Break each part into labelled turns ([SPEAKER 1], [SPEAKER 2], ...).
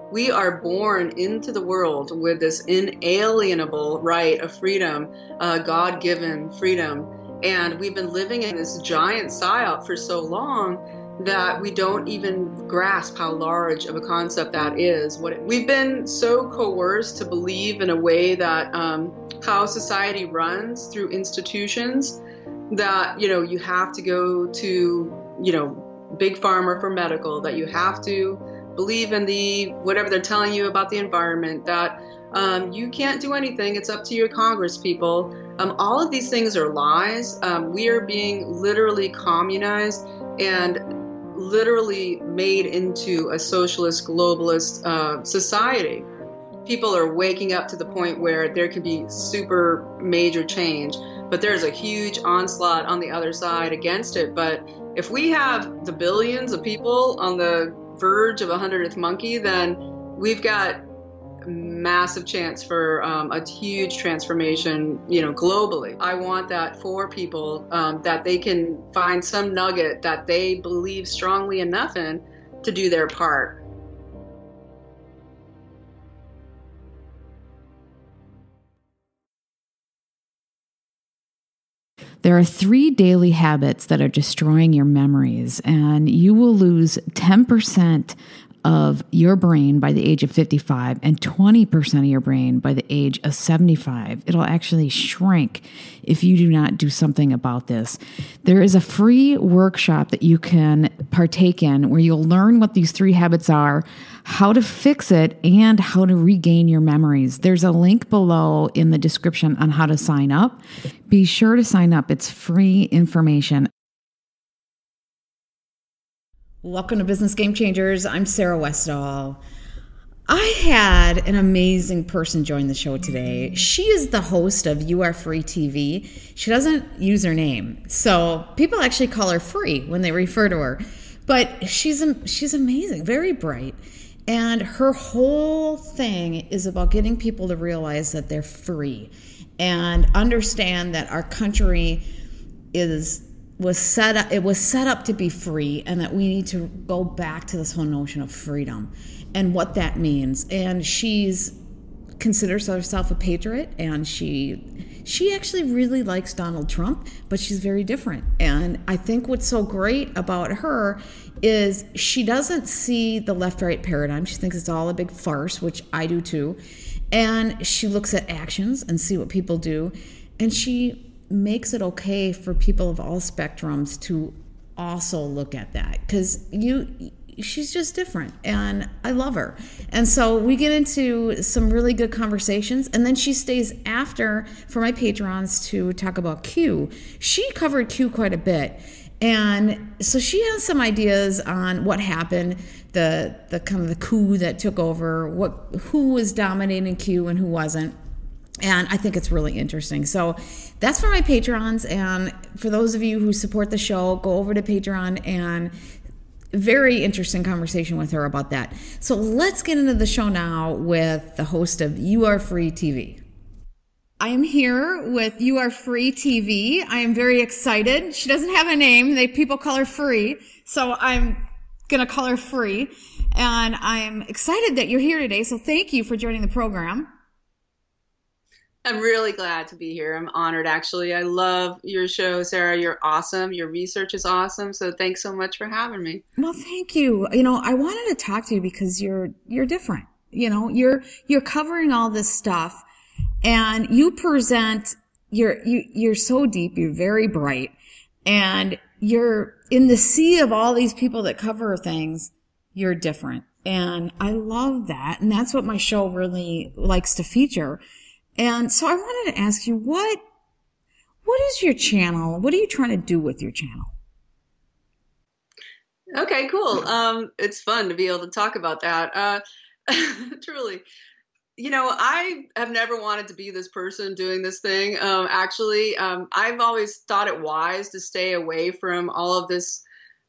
[SPEAKER 1] We are born into the world with this inalienable right of freedom, God-given freedom. And we've been living in this giant psyop for so long that we don't even grasp how large of a concept that is. We've been so coerced to believe in a way that how society runs through institutions that, you have to go to, big pharma for medical, that you have to believe in the whatever they're telling you about the environment, that you can't do anything, it's up to your Congress people. All of these things are lies. We are being literally communized and literally made into a socialist globalist society. People are waking up to the point where there can be super major change, but there's a huge onslaught on the other side against it. But if we have the billions of people on the verge of a 100th monkey, then we've got massive chance for a huge transformation, globally. I want that for people, that they can find some nugget that they believe strongly enough in to do their part.
[SPEAKER 2] There are 3 daily habits that are destroying your memories, and you will lose 10% of your brain by the age of 55 and 20% of your brain by the age of 75. It'll actually shrink if you do not do something about this. There is a free workshop that you can partake in where you'll learn what these 3 habits are, how to fix it, and how to regain your memories. There's a link below in the description on how to sign up. Be sure to sign up. It's free information. Welcome to Business Game Changers. I'm Sarah Westall. I had an amazing person join the show today. She is the host of You Are Free TV. She doesn't use her name, so people actually call her Free when they refer to her. But she's amazing, very bright. And her whole thing is about getting people to realize that they're free and understand that our country was set up to be free, and that we need to go back to this whole notion of freedom and what that means. And she's considers herself a patriot, and she actually really likes Donald Trump, but she's very different. And I think what's so great about her is she doesn't see the left-right paradigm. She thinks it's all a big farce, which I do too. And she looks at actions and see what people do, and she makes it okay for people of all spectrums to also look at that, because she's just different, and I love her. And so we get into some really good conversations, and then she stays after for my patrons to talk about Q. She covered Q quite a bit, and so she has some ideas on what happened, the kind of the coup that took over, who was dominating Q and who wasn't. And I think it's really interesting. So that's for my patrons. And for those of you who support the show, go over to Patreon, and very interesting conversation with her about that. So let's get into the show now with the host of You Are Free TV. I am here with You Are Free TV. I am very excited. She doesn't have a name. People call her Free. So I'm going to call her Free. And I'm excited that you're here today. So thank you for joining the program.
[SPEAKER 1] I'm really glad to be here. I'm honored, actually. I love your show, Sarah. You're awesome. Your research is awesome. So thanks so much for having me.
[SPEAKER 2] Well, thank you. I wanted to talk to you because you're different. You're covering all this stuff, and you present. You're so deep. You're very bright, and you're in the sea of all these people that cover things. You're different, and I love that. And that's what my show really likes to feature. And so I wanted to ask you, what is your channel? What are you trying to do with your channel?
[SPEAKER 1] Okay, cool. It's fun to be able to talk about that. Truly. I have never wanted to be this person doing this thing. Actually, I've always thought it wise to stay away from all of this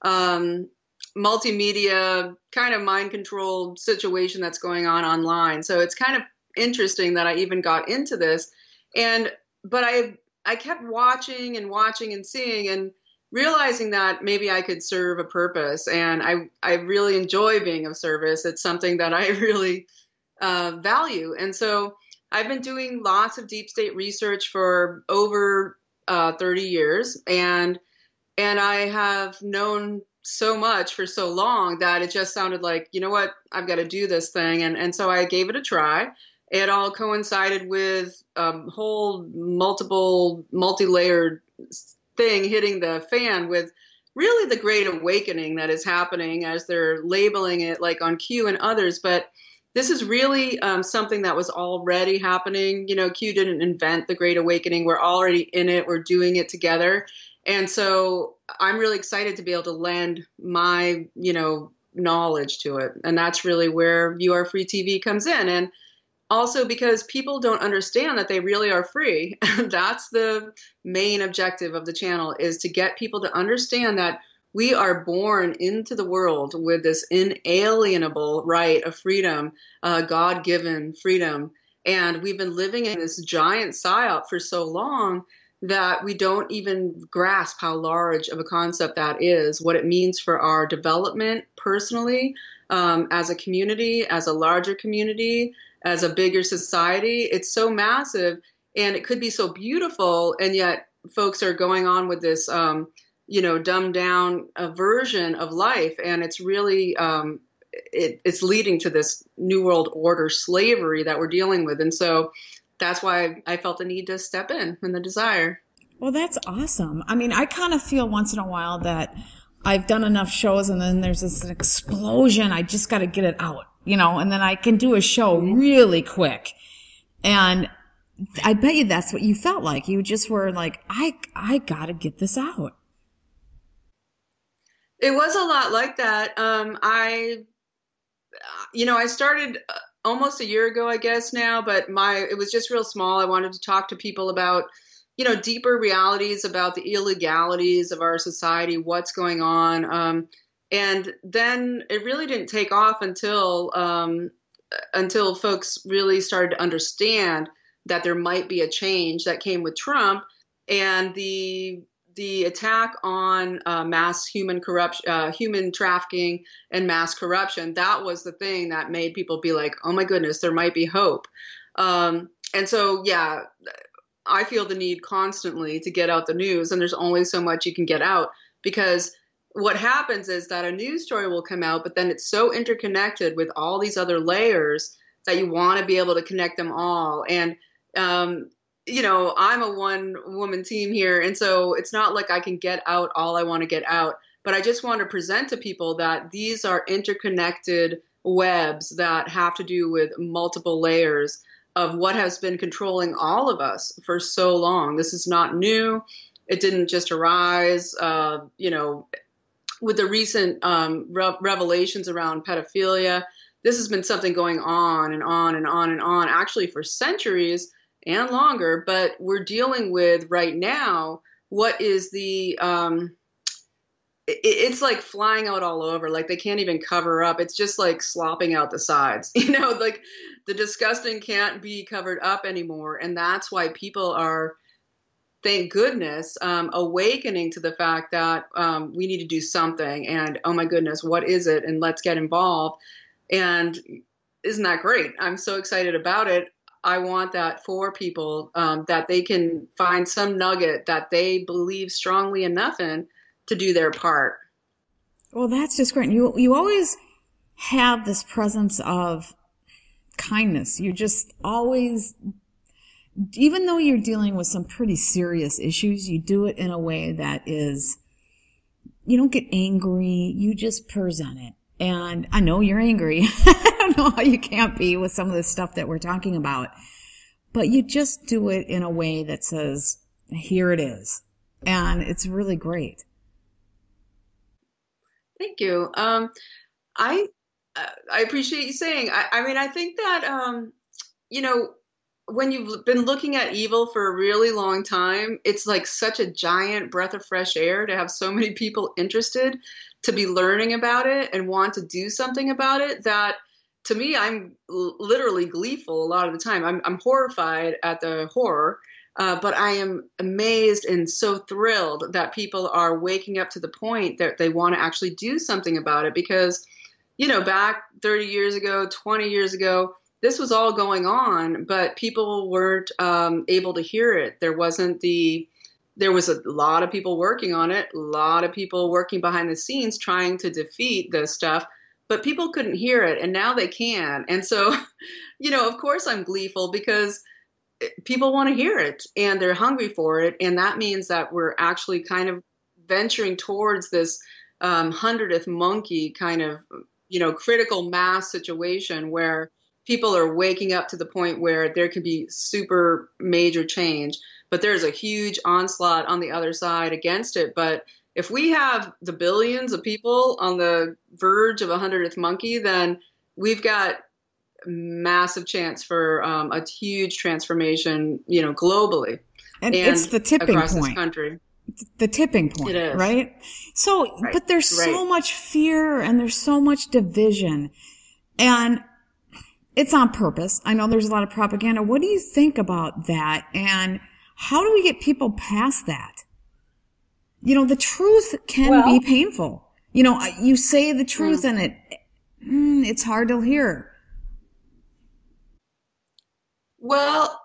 [SPEAKER 1] multimedia kind of mind controlled situation that's going on online. So it's kind of interesting that I even got into this, but I kept watching and seeing, and realizing that maybe I could serve a purpose, and I really enjoy being of service. It's something that I really value. And so I've been doing lots of deep state research for over 30 years, and I have known so much for so long that it just sounded like, you know what, I've got to do this thing. And so I gave it a try. It all coincided with a whole multi-layered thing hitting the fan with really the Great Awakening that is happening, as they're labeling it, like on Q and others. But this is really something that was already happening. You know, Q didn't invent the Great Awakening. We're already in it. We're doing it together. And so I'm really excited to be able to lend my, knowledge to it. And that's really where You Are Free TV comes in. And also because people don't understand that they really are free. That's the main objective of the channel, is to get people to understand that we are born into the world with this inalienable right of freedom, God-given freedom. And we've been living in this giant psyop for so long that we don't even grasp how large of a concept that is, what it means for our development personally, as a community, as a larger community, as a bigger society. It's so massive, and it could be so beautiful, and yet folks are going on with this, dumbed down version of life, and it's really it's leading to this New World Order slavery that we're dealing with. And so that's why I felt the need to step in, and the desire.
[SPEAKER 2] Well, that's awesome. I mean, I kind of feel once in a while that I've done enough shows and then there's this explosion. I just got to get it out, and then I can do a show really quick. And I bet you that's what you felt like. You just were like, I got to get this out.
[SPEAKER 1] It was a lot like that. I started almost a year ago, I guess now, but it was just real small. I wanted to talk to people about, deeper realities about the illegalities of our society, what's going on. And then it really didn't take off until folks really started to understand that there might be a change that came with Trump, and the attack on mass human corruption, human trafficking, and mass corruption. That was the thing that made people be like, "Oh my goodness, there might be hope." And so, yeah, I feel the need constantly to get out the news, and there's only so much you can get out, because what happens is that a news story will come out, but then it's so interconnected with all these other layers that you want to be able to connect them all. And I'm a one-woman team here, and so it's not like I can get out all I want to get out, but I just want to present to people that these are interconnected webs that have to do with multiple layers of what has been controlling all of us for so long. This is not new. It didn't just arise, with the recent revelations around pedophilia. This has been something going on and on and on and on, actually for centuries and longer. But we're dealing with right now what is it's like flying out all over. Like they can't even cover up. It's just like slopping out the sides, like the disgusting can't be covered up anymore. And that's why people are, thank goodness, awakening to the fact that we need to do something. And oh my goodness, what is it? And let's get involved. And isn't that great? I'm so excited about it. I want that for people, that they can find some nugget that they believe strongly enough in to do their part.
[SPEAKER 2] Well, that's just great. You always have this presence of kindness. You just always, even though you're dealing with some pretty serious issues, you do it in a way that is, you don't get angry. You just present it. And I know you're angry. I don't know how you can't be with some of the stuff that we're talking about, but you just do it in a way that says, here it is. And it's really great.
[SPEAKER 1] Thank you. I appreciate you saying. I think that when you've been looking at evil for a really long time, it's like such a giant breath of fresh air to have so many people interested to be learning about it and want to do something about it, that to me, I'm literally gleeful a lot of the time. I'm horrified at the horror, But I am amazed and so thrilled that people are waking up to the point that they want to actually do something about it because, back 30 years ago, 20 years ago, this was all going on, but people weren't able to hear it. There was a lot of people working on it, a lot of people working behind the scenes trying to defeat this stuff, but people couldn't hear it, and now they can. And so, of course I'm gleeful because people want to hear it and they're hungry for it. And that means that we're actually kind of venturing towards this 100th monkey kind of, critical mass situation where people are waking up to the point where there could be super major change. But there's a huge onslaught on the other side against it. But if we have the billions of people on the verge of a 100th monkey, then we've got massive chance for a huge transformation, globally
[SPEAKER 2] and it's the tipping
[SPEAKER 1] across
[SPEAKER 2] point.
[SPEAKER 1] This country.
[SPEAKER 2] The tipping point,
[SPEAKER 1] it is.
[SPEAKER 2] Right? So,
[SPEAKER 1] right.
[SPEAKER 2] But there's so much fear and there's so much division, and it's on purpose. I know there's a lot of propaganda. What do you think about that? And how do we get people past that? The truth can be painful. You say the truth and it's hard to hear.
[SPEAKER 1] Well,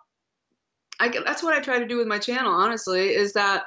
[SPEAKER 1] that's what I try to do with my channel, honestly, is that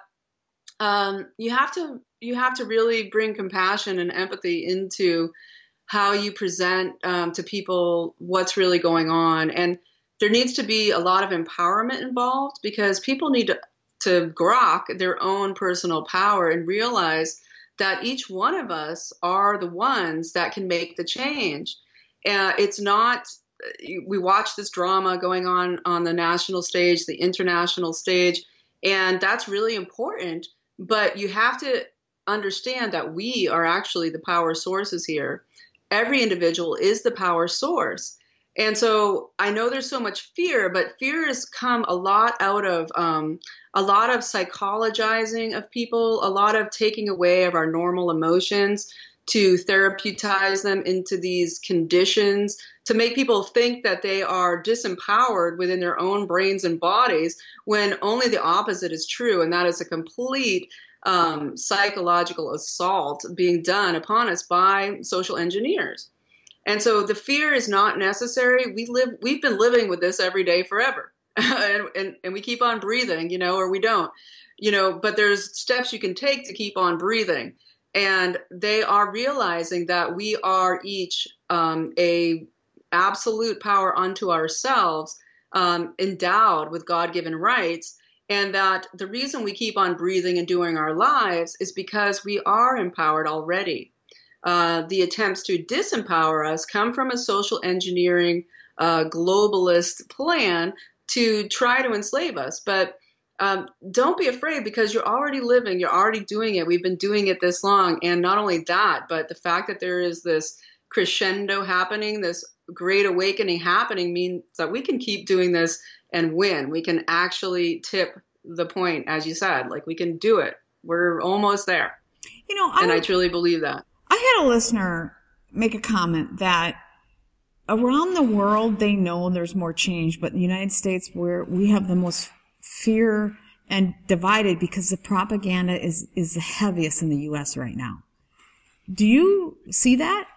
[SPEAKER 1] you have to really bring compassion and empathy into how you present to people what's really going on. And there needs to be a lot of empowerment involved because people need to grok their own personal power and realize that each one of us are the ones that can make the change. It's not, we watch this drama going on the national stage, the international stage, and that's really important. But you have to understand that we are actually the power sources here. Every individual is the power source. And so I know there's so much fear, but fear has come a lot out of a lot of psychologizing of people, a lot of taking away of our normal emotions to therapeutize them into these conditions, to make people think that they are disempowered within their own brains and bodies, when only the opposite is true, and that is a complete psychological assault being done upon us by social engineers. And so the fear is not necessary. We've been living with this every day forever, and we keep on breathing, or we don't, but there's steps you can take to keep on breathing. And they are realizing that we are each a absolute power unto ourselves, endowed with God-given rights, and that the reason we keep on breathing and doing our lives is because we are empowered already. The attempts to disempower us come from a social engineering globalist plan to try to enslave us. But don't be afraid, because you're already living, you're already doing it. We've been doing it this long. And not only that, but the fact that there is this crescendo happening, this great awakening happening, means that we can keep doing this and win. We can actually tip the point, as you said, like we can do it. We're almost there. I truly believe that.
[SPEAKER 2] I had a listener make a comment that around the world, they know there's more change, but in the United States, where we have the most fear and divided because the propaganda is the heaviest in the U.S. right now. Do you see that?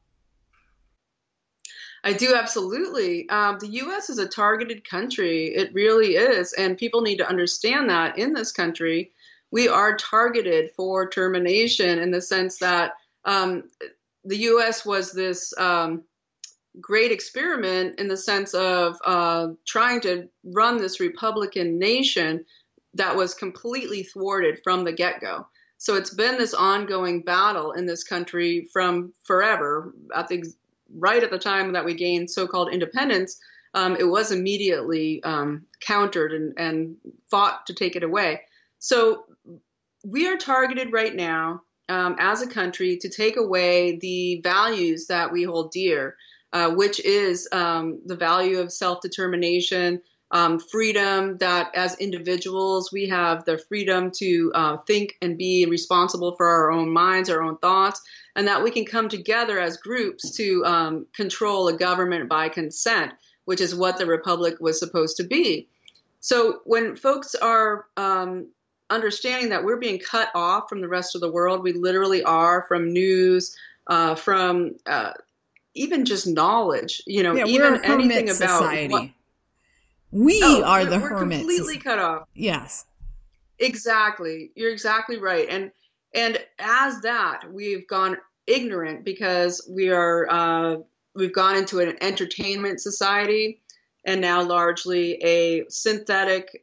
[SPEAKER 1] I do, absolutely. The U.S. is a targeted country. It really is. And people need to understand that in this country, we are targeted for termination, in the sense that the U.S. was this great experiment in the sense of trying to run this Republican nation that was completely thwarted from the get-go. So it's been this ongoing battle in this country from forever. Right at the time that we gained so-called independence, it was immediately countered and fought to take it away. So we are targeted right now as a country to take away the values that we hold dear, which is the value of self-determination, freedom, that as individuals we have the freedom to think and be responsible for our own minds, our own thoughts, and that we can come together as groups to control a government by consent, which is what the republic was supposed to be. So when folks are understanding that we're being cut off from the rest of the world, we literally are, from news, from even just knowledge,
[SPEAKER 2] Yeah, we're
[SPEAKER 1] even
[SPEAKER 2] a hermit
[SPEAKER 1] anything about what.
[SPEAKER 2] society. We
[SPEAKER 1] Oh,
[SPEAKER 2] are the
[SPEAKER 1] we're
[SPEAKER 2] hermits.
[SPEAKER 1] completely cut off.
[SPEAKER 2] Yes.
[SPEAKER 1] Exactly. You're exactly right. And as that, we've gone ignorant because we've gone into an entertainment society, and now largely a synthetic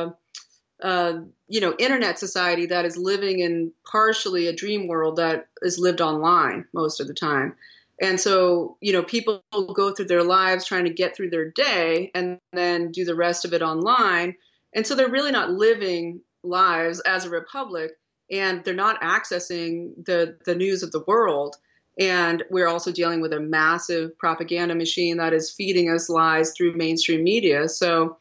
[SPEAKER 1] internet society that is living in partially a dream world that is lived online most of the time. And so, people go through their lives trying to get through their day and then do the rest of it online. And so they're really not living lives as a republic, and they're not accessing the news of the world. And we're also dealing with a massive propaganda machine that is feeding us lies through mainstream media. So,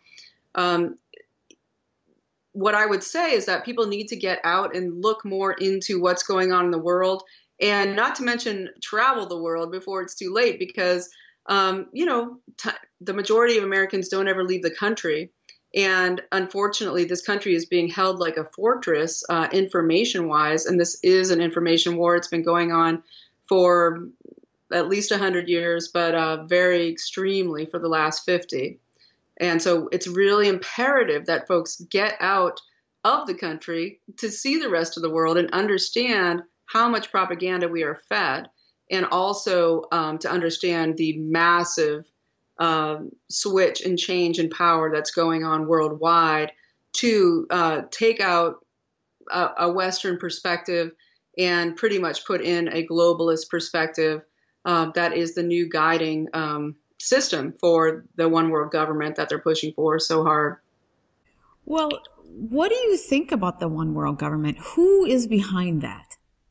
[SPEAKER 1] what I would say is that people need to get out and look more into what's going on in the world, and not to mention travel the world before it's too late, because, the majority of Americans don't ever leave the country. And unfortunately, this country is being held like a fortress, information wise. And this is an information war. It's been going on for at least 100 years, but very extremely for the last 50. And so it's really imperative that folks get out of the country to see the rest of the world and understand how much propaganda we are fed, and also to understand the massive switch and change in power that's going on worldwide, to take out a Western perspective and pretty much put in a globalist perspective that is the new guiding system for the one world government that they're pushing for so hard.
[SPEAKER 2] Well, what do you think about the one world government? Who is behind that?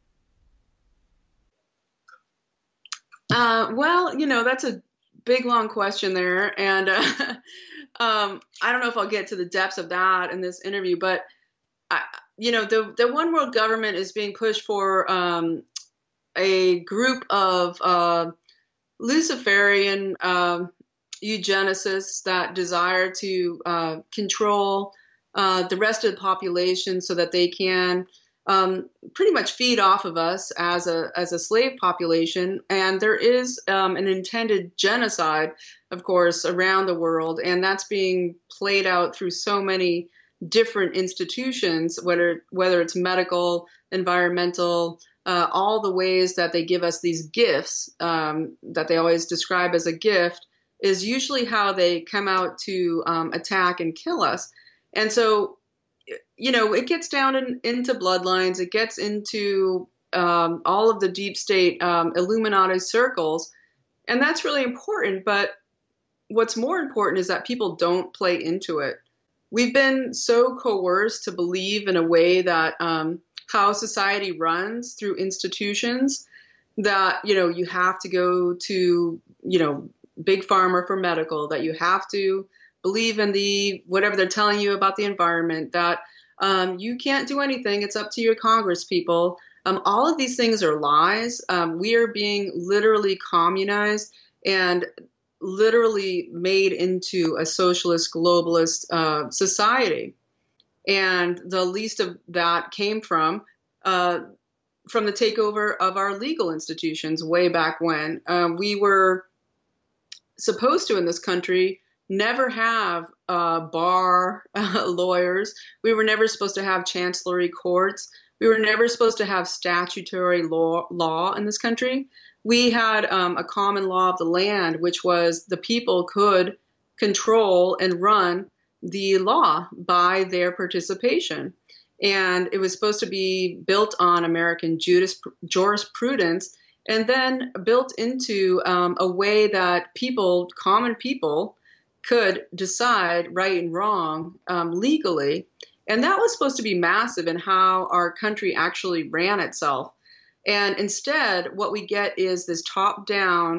[SPEAKER 1] Well, that's a big, long question there. And I don't know if I'll get to the depths of that in this interview, but, the one world government is being pushed for a group of Luciferian eugenicists that desire to control the rest of the population so that they can pretty much feed off of us as a slave population. And there is an intended genocide, of course, around the world, and that's being played out through so many different institutions, whether it's medical, environmental, all the ways that they give us these gifts that they always describe as a gift is usually how they come out to attack and kill us. And so, it gets down into bloodlines. It gets into all of the deep state Illuminati circles. And that's really important. But what's more important is that people don't play into it. We've been so coerced to believe in a way that how society runs through institutions that, you have to go to, big pharma for medical, that you have to believe in whatever they're telling you about the environment, that you can't do anything. It's up to your Congress people. All of these things are lies. We are being literally communized and literally made into a socialist, globalist society. And the least of that came from the takeover of our legal institutions way back when. We were supposed to, in this country, never have bar lawyers. We were never supposed to have chancellery courts. We were never supposed to have statutory law in this country. We had a common law of the land, which was the people could control and run the law by their participation. And it was supposed to be built on American jurisprudence, and then built into a way that people, common people, could decide right and wrong legally. And that was supposed to be massive in how our country actually ran itself. And instead, what we get is this top-down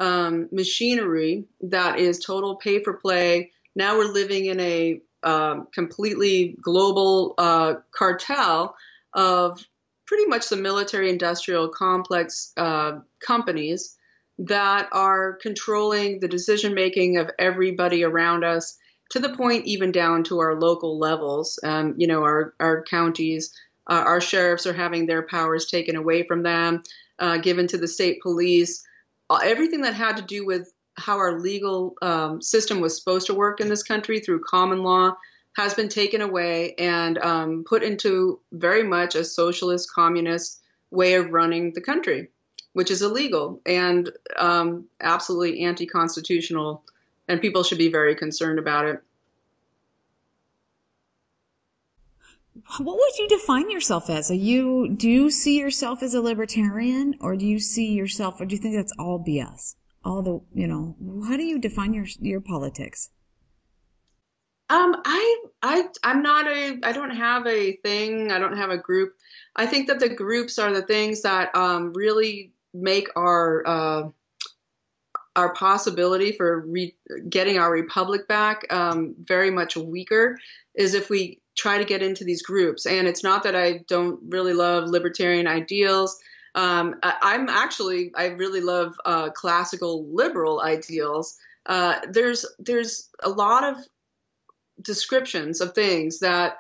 [SPEAKER 1] machinery that is total pay-for-play. Now we're living in a completely global cartel of pretty much the military-industrial complex companies that are controlling the decision-making of everybody around us, to the point even down to our local levels. Our counties, our sheriffs are having their powers taken away from them, given to the state police. Everything that had to do with how our legal system was supposed to work in this country through common law has been taken away and put into very much a socialist, communist way of running the country, which is illegal and absolutely anti-constitutional, and people should be very concerned about it.
[SPEAKER 2] What would you define yourself as? Do you see yourself as a libertarian, or do you see yourself, or do you think that's all BS? How do you define your politics?
[SPEAKER 1] I don't have a thing. I don't have a group. I think that the groups are the things that really make our possibility for getting our republic back very much weaker, is if we try to get into these groups. And it's not that I don't really love libertarian ideals. I really love classical liberal ideals. There's a lot of descriptions of things that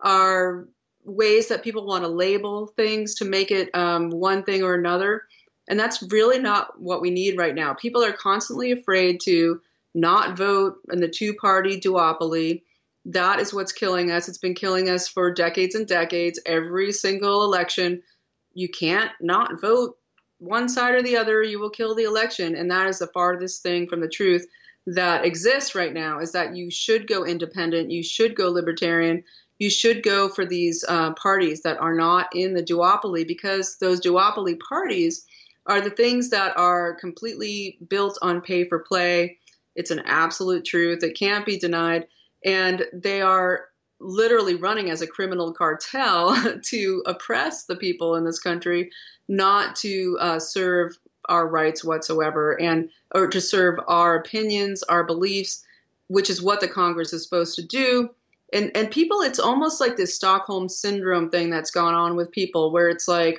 [SPEAKER 1] are ways that people want to label things to make it one thing or another. And that's really not what we need right now. People are constantly afraid to not vote in the two-party duopoly. That is what's killing us. It's been killing us for decades and decades. Every single election, you can't not vote one side or the other. You will kill the election. And that is the farthest thing from the truth that exists right now, is that you should go independent. You should go libertarian. You should go for these parties that are not in the duopoly, because those duopoly parties are the things that are completely built on pay for play. It's an absolute truth. It can't be denied. And they are literally running as a criminal cartel to oppress the people in this country, not to serve our rights whatsoever, or to serve our opinions, our beliefs, which is what the Congress is supposed to do. And people, it's almost like this Stockholm syndrome thing that's gone on with people, where it's like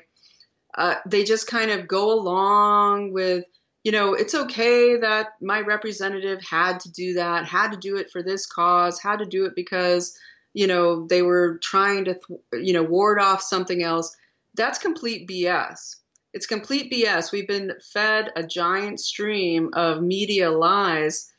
[SPEAKER 1] they just kind of go along with, it's okay that my representative had to do that, had to do it for this cause, had to do it because, they were trying to, ward off something else. That's complete BS. It's complete BS. We've been fed a giant stream of media lies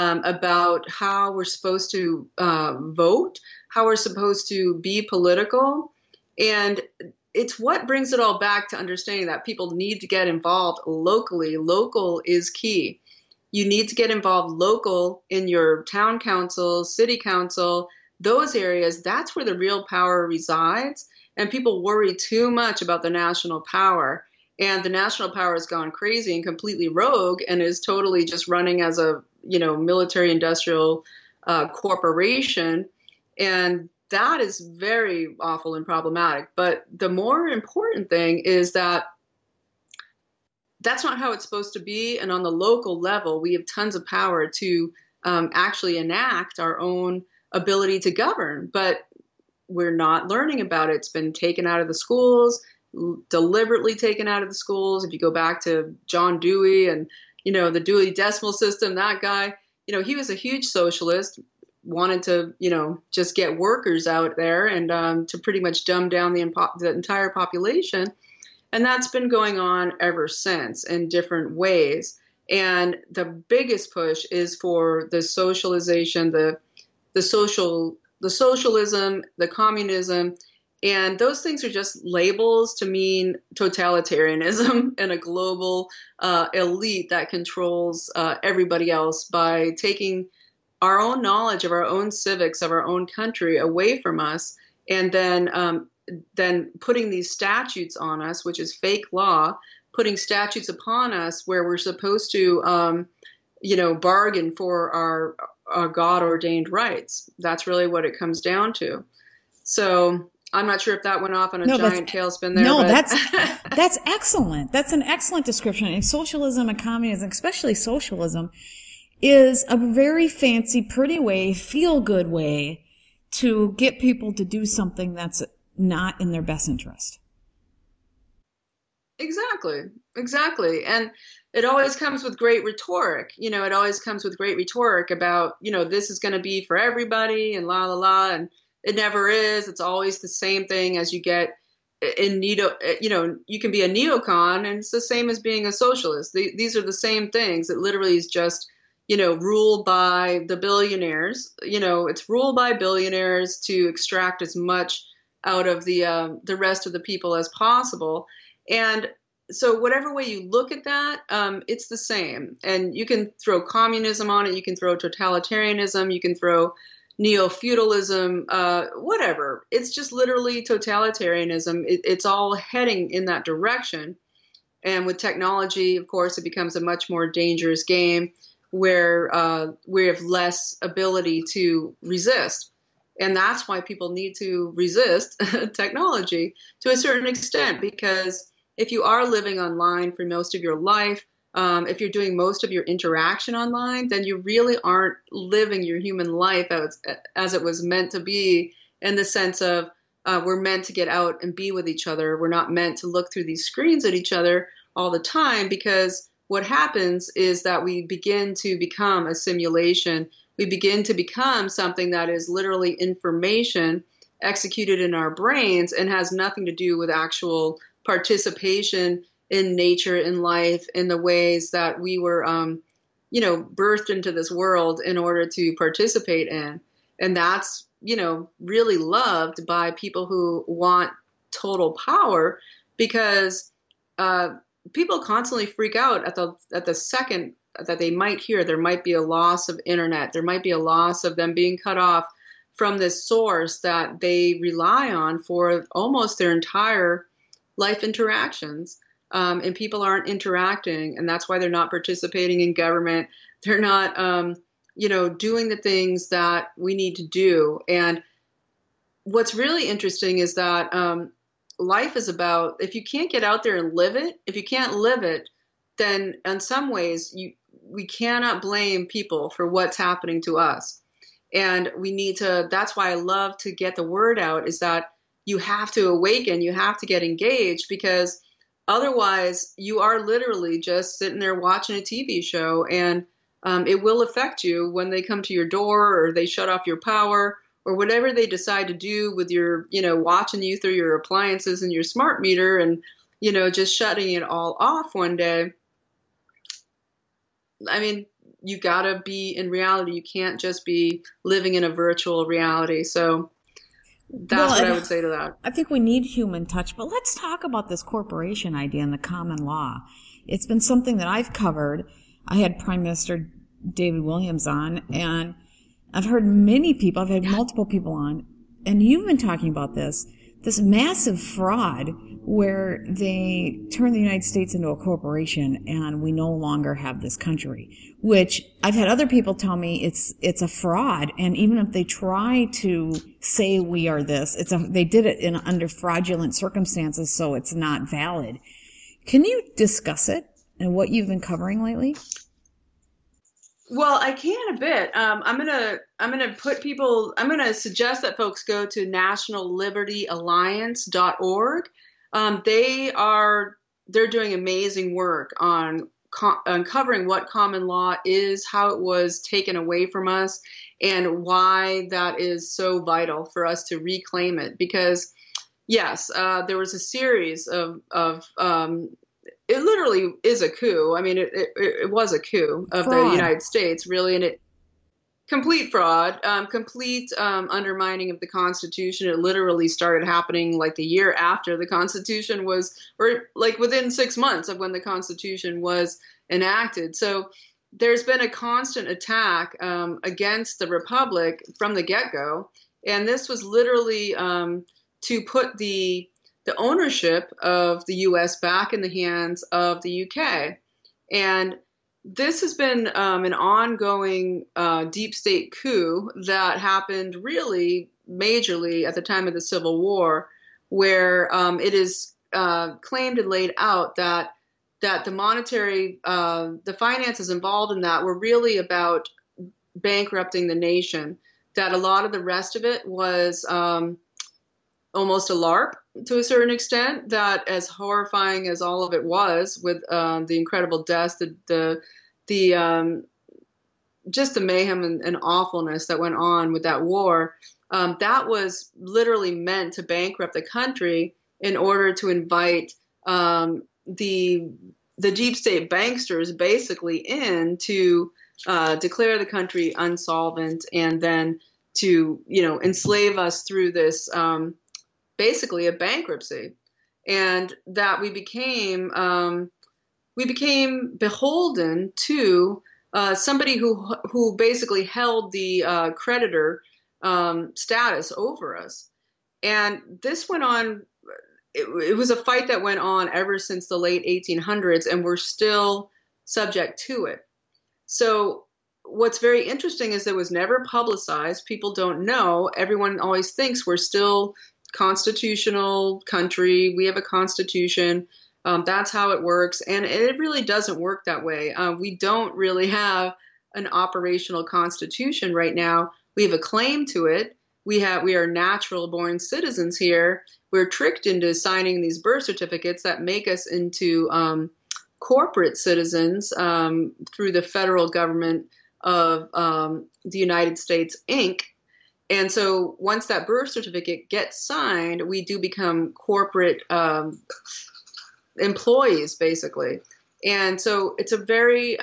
[SPEAKER 1] about how we're supposed to vote, how we're supposed to be political. And it's what brings it all back to understanding that people need to get involved locally. Local is key. You need to get involved local in your town council, city council, those areas. That's where the real power resides. And people worry too much about the national power. And the national power has gone crazy and completely rogue and is totally just running as a, military industrial corporation. And that is very awful and problematic. But the more important thing is that that's not how it's supposed to be. And on the local level, we have tons of power to actually enact our own ability to govern. But we're not learning about it. It's been taken out of the schools, deliberately taken out of the schools. If you go back to John Dewey and, the Dewey Decimal System, that guy, he was a huge socialist, wanted to, just get workers out there and to pretty much dumb down the entire population. And that's been going on ever since in different ways. And the biggest push is for the socialization, the socialism, the communism. And those things are just labels to mean totalitarianism and a global elite that controls everybody else by taking our own knowledge of our own civics, of our own country away from us, and then putting these statutes on us, which is fake law, putting statutes upon us where we're supposed to, bargain for our God-ordained rights. That's really what it comes down to. So I'm not sure if that went off on a giant tailspin there.
[SPEAKER 2] No, but that's excellent. That's an excellent description. And socialism and communism, especially socialism, is a very fancy, pretty way, feel-good way to get people to do something that's not in their best interest.
[SPEAKER 1] Exactly. And, it always comes with great rhetoric. It always comes with great rhetoric about, this is going to be for everybody and la la la, and it never is. It's always the same thing as you get in you can be a neocon, and it's the same as being a socialist. These are the same things. It literally is just, ruled by the billionaires. It's ruled by billionaires to extract as much out of the rest of the people as possible. And so whatever way you look at that, it's the same. And you can throw communism on it. You can throw totalitarianism. You can throw neo-feudalism, whatever. It's just literally totalitarianism. It's all heading in that direction. And with technology, of course, it becomes a much more dangerous game where we have less ability to resist. And that's why people need to resist technology to a certain extent, because if you are living online for most of your life, if you're doing most of your interaction online, then you really aren't living your human life as it was meant to be, in the sense of we're meant to get out and be with each other. We're not meant to look through these screens at each other all the time, because what happens is that we begin to become a simulation. We begin to become something that is literally information executed in our brains and has nothing to do with actual participation in nature, in life, in the ways that we were, birthed into this world in order to participate in. And that's, really loved by people who want total power, because people constantly freak out at the second that they might hear there might be a loss of internet. There might be a loss of them being cut off from this source that they rely on for almost their entire life interactions. And people aren't interacting, and that's why they're not participating in government. They're not, doing the things that we need to do. And what's really interesting is that life is about, if you can't get out there and live it, if you can't live it, then in some ways we cannot blame people for what's happening to us. And we need to, that's why I love to get the word out, is that you have to awaken, you have to get engaged, because otherwise you are literally just sitting there watching a TV show, and it will affect you when they come to your door, or they shut off your power, or whatever they decide to do with your, watching you through your appliances and your smart meter, and, just shutting it all off one day. I mean, you gotta be in reality. You can't just be living in a virtual reality. So that's what I would say to that.
[SPEAKER 2] I think we need human touch, but let's talk about this corporation idea and the common law. It's been something that I've covered. I had Prime Minister David Williams on, and I've heard many people, I've had multiple people on, and you've been talking about this massive fraud where they turn the United States into a corporation and we no longer have this country, which I've had other people tell me it's a fraud. And even if they try to say we are this, they did it under fraudulent circumstances, so it's not valid. Can you discuss it and what you've been covering lately?
[SPEAKER 1] Well, I can a bit. I'm gonna suggest that folks go to nationallibertyalliance.org. They're doing amazing work on uncovering what common law is, how it was taken away from us, and why that is so vital for us to reclaim it. Because yes, there was a series of it literally is a coup. I mean, it was a coup of the United States, really, and complete fraud, complete undermining of the Constitution. It literally started happening like the year after the Constitution was, or like within 6 months of when the Constitution was enacted. So there's been a constant attack against the Republic from the get-go, and this was literally to put the ownership of the U.S. back in the hands of the UK. And this has been an ongoing deep state coup that happened really majorly at the time of the Civil War, where it is claimed and laid out that the monetary, the finances involved in that were really about bankrupting the nation, that a lot of the rest of it was almost a LARP. to a certain extent, that as horrifying as all of it was, with the incredible deaths, the just the mayhem and awfulness that went on with that war, that was literally meant to bankrupt the country in order to invite the deep state banksters basically in to declare the country unsolvent, and then to, enslave us through this, basically a bankruptcy. And that we became beholden to somebody who basically held the creditor status over us. And this went on. It was a fight that went on ever since the late 1800s, and we're still subject to it. So what's very interesting is it was never publicized. People don't know. Everyone always thinks we're still constitutional country. We have a constitution. That's how it works. And it really doesn't work that way. We don't really have an operational constitution right now. We have a claim to it. We are natural born citizens here. We're tricked into signing these birth certificates that make us into corporate citizens through the federal government of the United States, Inc. And so once that birth certificate gets signed, we do become corporate employees, basically. And so it's a very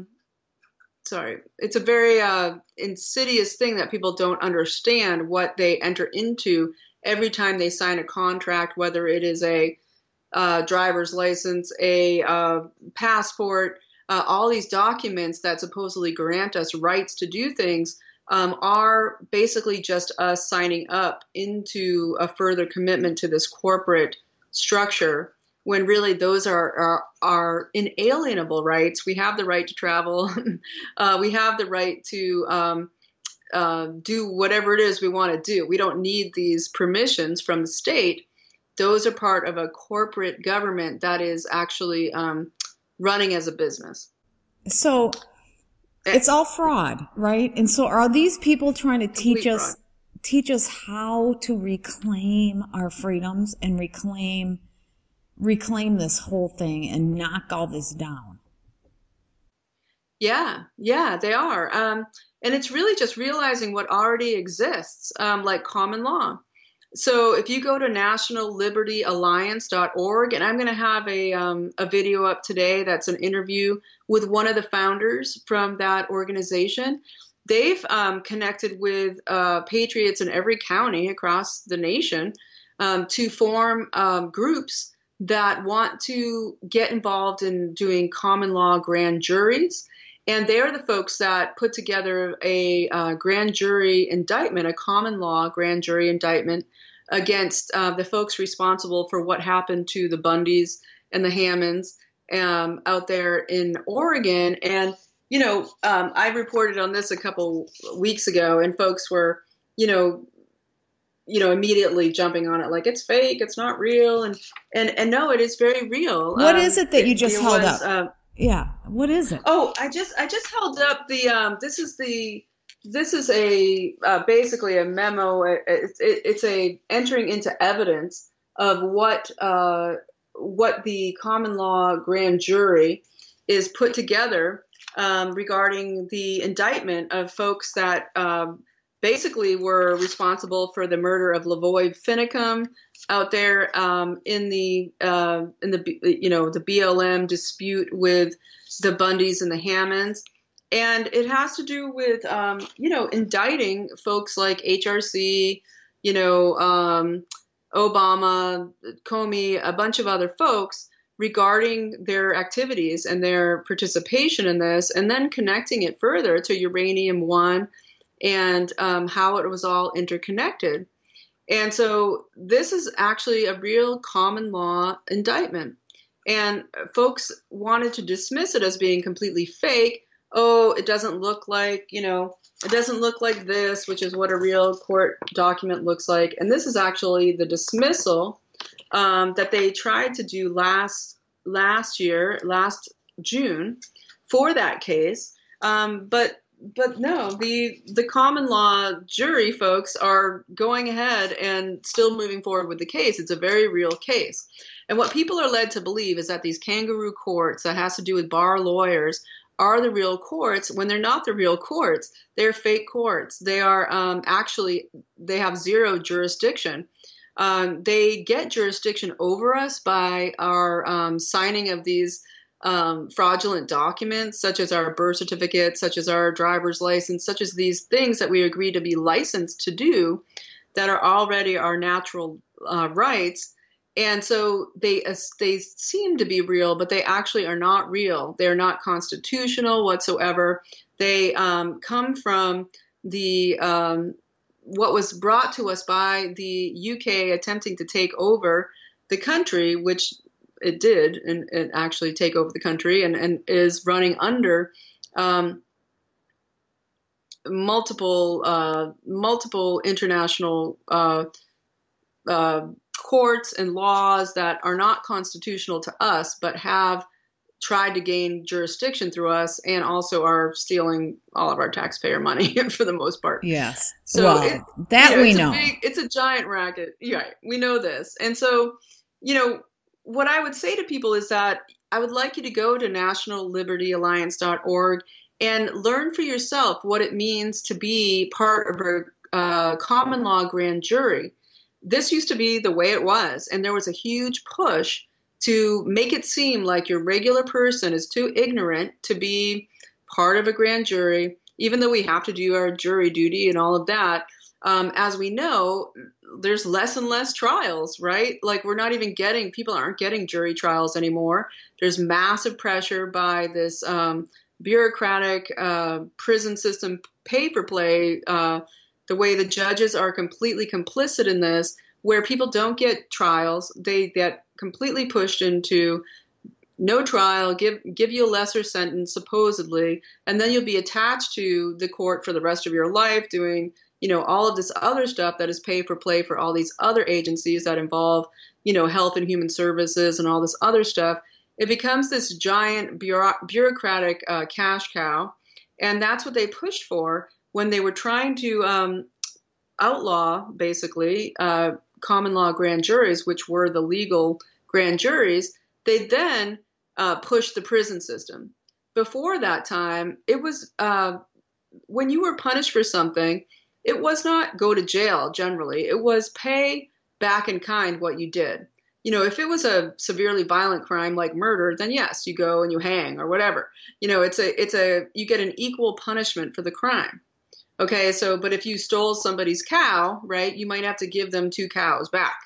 [SPEAKER 1] insidious thing that people don't understand what they enter into every time they sign a contract, whether it is a driver's license, a passport, all these documents that supposedly grant us rights to do things are basically just us signing up into a further commitment to this corporate structure, when really those are inalienable rights. We have the right to travel. We have the right to do whatever it is we want to do. We don't need these permissions from the state. Those are part of a corporate government that is actually running as a business.
[SPEAKER 2] So it's all fraud, right? And so are these people trying to teach us how to reclaim our freedoms and reclaim this whole thing and knock all this down?
[SPEAKER 1] Yeah, they are. And it's really just realizing what already exists, like common law. So if you go to nationallibertyalliance.org, and I'm going to have a video up today that's an interview with one of the founders from that organization. They've connected with patriots in every county across the nation to form groups that want to get involved in doing common law grand juries. And they're the folks that put together a grand jury indictment, a common law grand jury indictment against the folks responsible for what happened to the Bundys and the Hammonds out there in Oregon. And, I reported on this a couple weeks ago, and folks were, immediately jumping on it like it's fake, it's not real. And no, it is very real.
[SPEAKER 2] What is it that you just held up? Yeah. What is it?
[SPEAKER 1] Oh, I just held up the, this is a basically a memo. It's a entering into evidence of what the common law grand jury is put together regarding the indictment of folks that basically were responsible for the murder of Lavoy Finicum out there in the BLM dispute with the Bundys and the Hammonds. And it has to do with, indicting folks like HRC, Obama, Comey, a bunch of other folks regarding their activities and their participation in this, and then connecting it further to Uranium One and how it was all interconnected. And so this is actually a real common law indictment. And folks wanted to dismiss it as being completely fake. Oh, it doesn't look like, it doesn't look like this, which is what a real court document looks like. And this is actually the dismissal that they tried to do last June, for that case. But but no, the common law jury folks are going ahead and still moving forward with the case. It's a very real case. And what people are led to believe is that these kangaroo courts that has to do with bar lawyers are the real courts when they're not the real courts. They're fake courts. They are actually, they have zero jurisdiction. They get jurisdiction over us by our signing of these fraudulent documents, such as our birth certificate, such as our driver's license, such as these things that we agree to be licensed to do that are already our natural rights. And so they seem to be real, but they actually are not real. They're not constitutional whatsoever. They come from the what was brought to us by the UK attempting to take over the country, which it did, and actually take over the country, and is running under multiple international courts and laws that are not constitutional to us, but have tried to gain jurisdiction through us, and also are stealing all of our taxpayer money for the most part.
[SPEAKER 2] Yes.
[SPEAKER 1] So
[SPEAKER 2] well, we know.
[SPEAKER 1] It's a giant racket. Yeah, we know this. And so, what I would say to people is that I would like you to go to nationallibertyalliance.org and learn for yourself what it means to be part of a common law grand jury. This used to be the way it was, and there was a huge push to make it seem like your regular person is too ignorant to be part of a grand jury, even though we have to do our jury duty and all of that. As we know, there's less and less trials, right? Like people aren't getting jury trials anymore. There's massive pressure by this bureaucratic prison system pay-for-play, the way the judges are completely complicit in this, where people don't get trials. They get completely pushed into no trial, give you a lesser sentence, supposedly, and then you'll be attached to the court for the rest of your life doing all of this other stuff that is pay for play for all these other agencies that involve, health and human services and all this other stuff. It becomes this giant bureaucratic cash cow. And that's what they pushed for when they were trying to outlaw, basically, common law grand juries, which were the legal grand juries. They then pushed the prison system. Before that time, it was when you were punished for something, it was not go to jail generally. It was pay back in kind what you did. If it was a severely violent crime like murder, then yes, you go and you hang or whatever. You get an equal punishment for the crime. Okay, but if you stole somebody's cow, right, you might have to give them 2 cows back.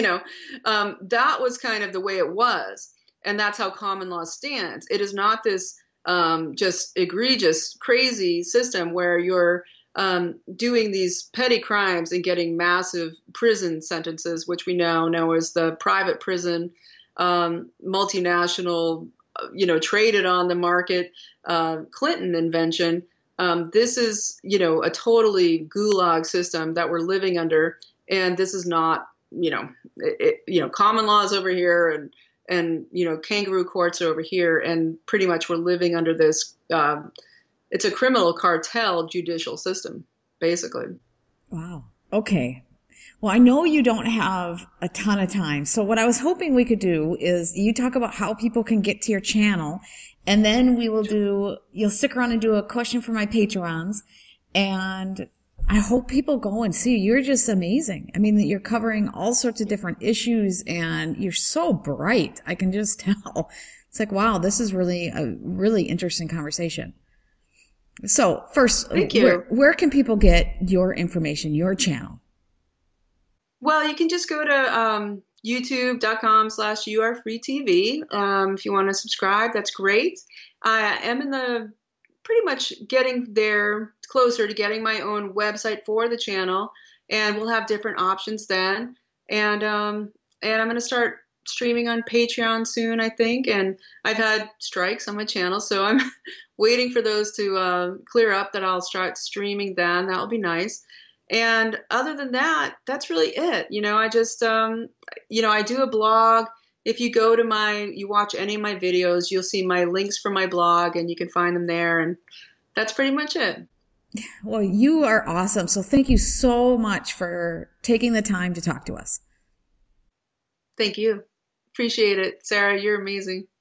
[SPEAKER 1] That was kind of the way it was. And that's how common law stands. It is not this just egregious, crazy system where you're doing these petty crimes and getting massive prison sentences, which we now know is the private prison, multinational, traded on the market, Clinton invention. This is, a totally gulag system that we're living under. And this is not, common laws over here and kangaroo courts over here. And pretty much we're living under this, it's a criminal cartel judicial system, basically.
[SPEAKER 2] Wow. Okay. Well, I know you don't have a ton of time. So what I was hoping we could do is you talk about how people can get to your channel, and then you'll stick around and do a question for my Patrons. And I hope people go and see. You're just amazing. I mean, you're covering all sorts of different issues, and you're so bright. I can just tell. It's like, wow, this is really a really interesting conversation. So first,
[SPEAKER 1] thank you.
[SPEAKER 2] Where can people get your information, your channel?
[SPEAKER 1] Well, you can just go to youtube.com/YouAreFreeTV. If you want to subscribe, that's great. I am pretty much getting there, closer to getting my own website for the channel, and we'll have different options then. And I'm going to start streaming on Patreon soon, I think. And I've had strikes on my channel, so I'm waiting for those to clear up, that I'll start streaming then. That will be nice. And other than that, that's really it. I just, I do a blog. If you go to you watch any of my videos, you'll see my links for my blog, and you can find them there. And that's pretty much it.
[SPEAKER 2] Well, you are awesome. So thank you so much for taking the time to talk to us.
[SPEAKER 1] Thank you. Appreciate it, Sarah. You're amazing.